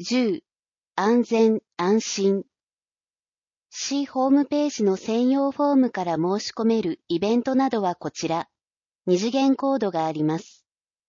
10、安全・安心。市ホームページの専用フォームから申し込めるイベントなどはこちら。二次元コードがあります。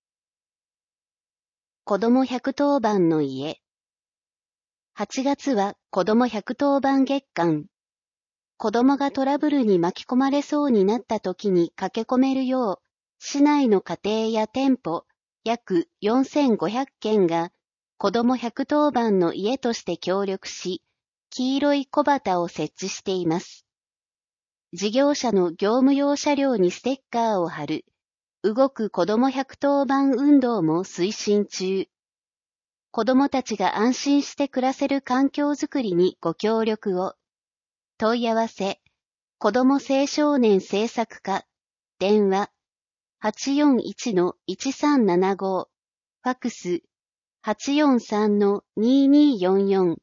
子ども110番の家。8月は子ども110番月間。子どもがトラブルに巻き込まれそうになった時に駆け込めるよう、市内の家庭や店舗、約4500件が、子ども110番の家として協力し、黄色い小旗を設置しています。事業者の業務用車両にステッカーを貼る、動く子ども110番運動も推進中。子どもたちが安心して暮らせる環境づくりにご協力を。問い合わせ、子ども青少年政策課、電話、841-1375、ファクス、843-2244。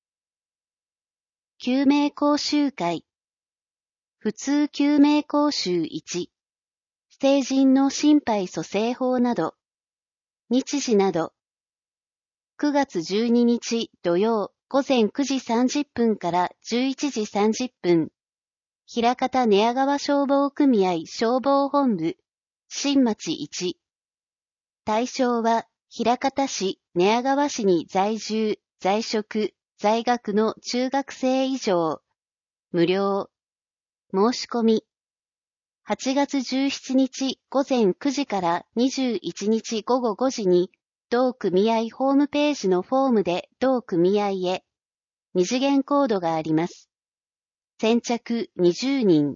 救命講習会。普通救命講習1。成人の心肺蘇生法など。日時など。9月12日土曜午前9時30分から11時30分。枚方寝屋川消防組合消防本部、新町1。対象は、枚方市、寝屋川市に在住、在職、在学の中学生以上。無料。申し込み。8月17日午前9時から21日午後5時に、同組合ホームページのフォームで同組合へ。二次元コードがあります。先着20人。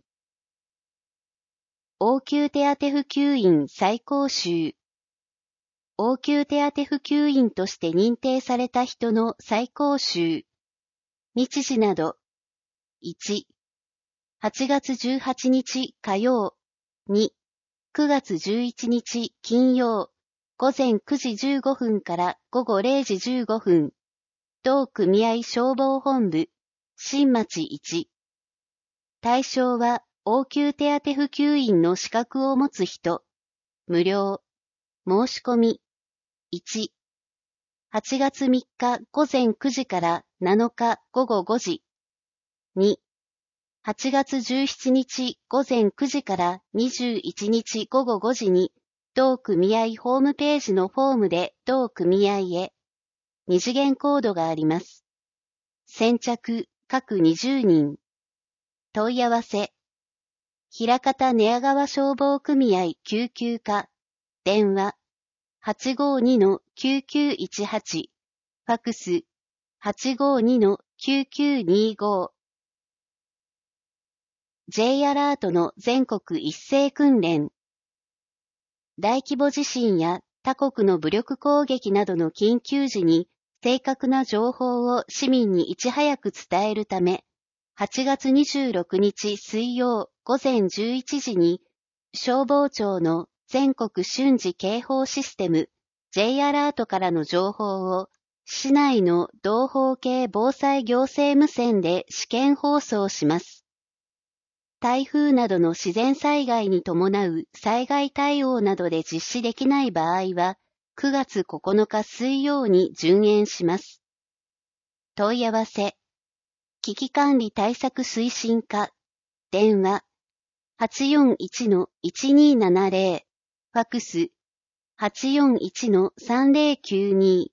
応急手当普及員再講習。応急手当普及員として認定された人の再講習。日時など。1、8月18日火曜。2、9月11日金曜。午前9時15分から午後0時15分。同組合消防本部、新町1。対象は、応急手当普及員の資格を持つ人。無料。申し込み。1、8月3日午前9時から7日午後5時。2、8月17日午前9時から21日午後5時に、同組合ホームページのフォームで同組合へ。二次元コードがあります。先着各20人。問い合わせ。枚方寝屋川消防組合救急課。電話。852-9918。ファクス。852-9925。J アラートの全国一斉訓練。大規模地震や他国の武力攻撃などの緊急時に正確な情報を市民にいち早く伝えるため、8月26日水曜午前11時に消防庁の全国瞬時警報システム J アラートからの情報を市内の同法系防災行政無線で試験放送します。台風などの自然災害に伴う災害対応などで実施できない場合は、9月9日水曜に順延します。問い合わせ。危機管理対策推進課。電話。841-1270。ファクス。841-3092。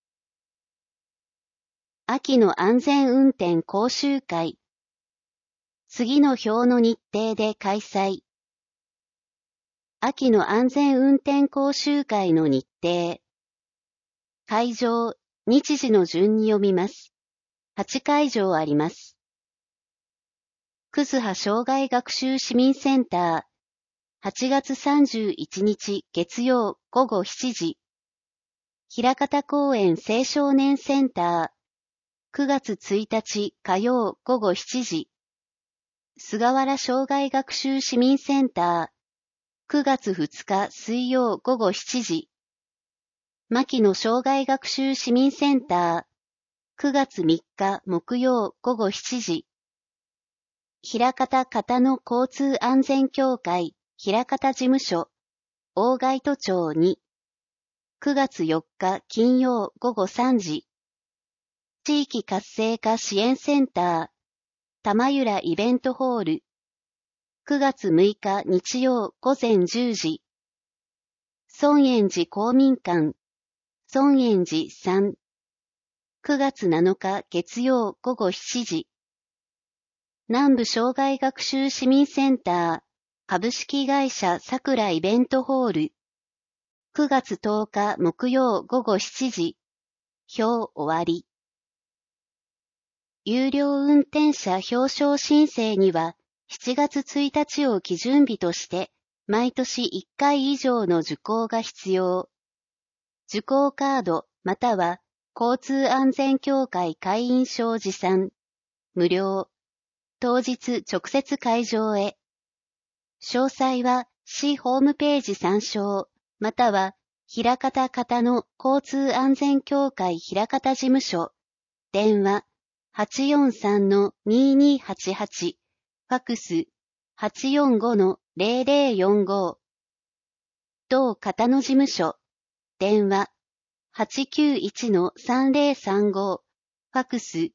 秋の安全運転講習会。次の表の日程で開催。秋の安全運転講習会の日程。会場、日時の順に読みます。8会場あります。葛葉障害学習市民センター。8月31日月曜午後7時。枚方公園青少年センター。9月1日火曜午後7時。菅原障害学習市民センター。9月2日水曜午後7時。牧野障害学習市民センター。9月3日木曜午後7時。枚方片野交通安全協会、枚方事務所、大街都町2。9月4日金曜午後3時。 地域活性化支援センター、玉浦イベントホール、9月6日日曜午前10時、尊円寺公民館、尊円寺3、9月7日月曜午後7時、南部障害学習市民センター、株式会社さくらイベントホール、9月10日木曜午後7時、表終わり。有料運転者表彰申請には、7月1日を基準日として、毎年1回以上の受講が必要。受講カードまたは交通安全協会会員証持参。無料。当日直接会場へ。詳細は市ホームページ参照、または、枚方方の交通安全協会枚方事務所。電話 843-2288、ファックス 845-0045。同方の事務所。電話 891-3035、ファックス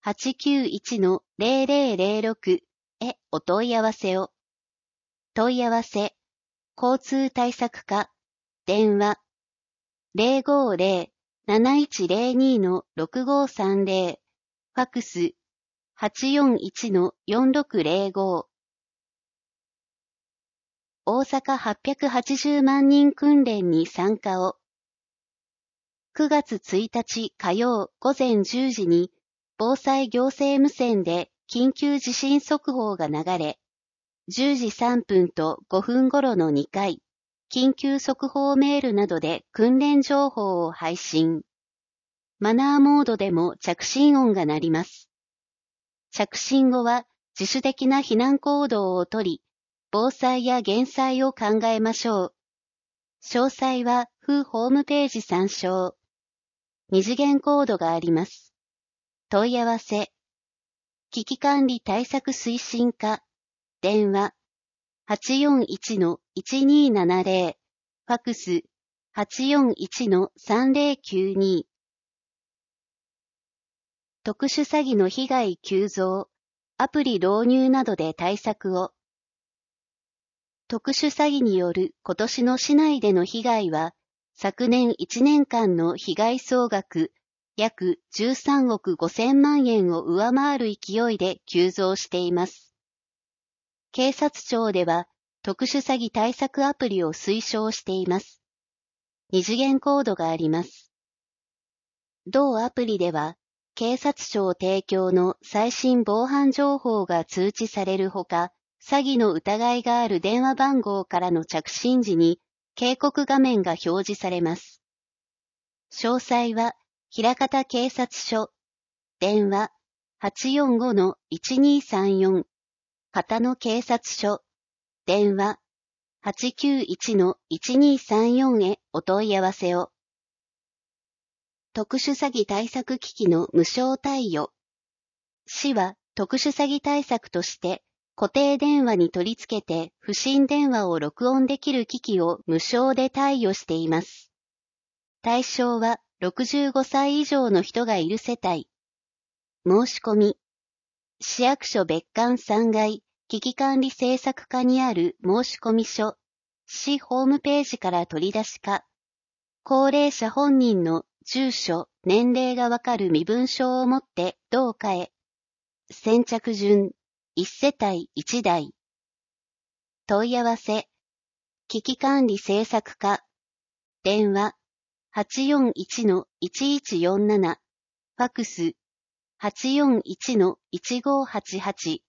891-0006 へお問い合わせを。問い合わせ、交通対策課、電話 050-7102-6530、ファックス 841-4605。大阪880万人訓練に参加を。9月1日火曜午前10時に、防災行政無線で緊急地震速報が流れ、10時3分と5分頃の2回、緊急速報メールなどで訓練情報を配信。マナーモードでも着信音が鳴ります。着信後は自主的な避難行動をとり、防災や減災を考えましょう。詳細は府ホームページ参照。二次元コードがあります。問い合わせ。危機管理対策推進課。電話 841-1270、ファックス 841-3092。特殊詐欺の被害急増、アプリ導入などで対策を。特殊詐欺による今年の市内での被害は、昨年1年間の被害総額約13億5000万円を上回る勢いで急増しています。警察庁では特殊詐欺対策アプリを推奨しています。二次元コードがあります。同アプリでは、警察庁提供の最新防犯情報が通知されるほか、詐欺の疑いがある電話番号からの着信時に警告画面が表示されます。詳細は、枚方警察署、電話 845-1234、方の警察署、電話 891-1234 へお問い合わせを。特殊詐欺対策機器の無償貸与。市は特殊詐欺対策として固定電話に取り付けて不審電話を録音できる機器を無償で貸与しています。対象は65歳以上の人がいる世帯。申し込み。市役所別館3階危機管理政策課にある申込書、市ホームページから取り出しか、高齢者本人の住所、年齢がわかる身分証を持って同課へ。先着順、1世帯1台。問い合わせ。危機管理政策課。電話 841-1147。ファックス 841-1588。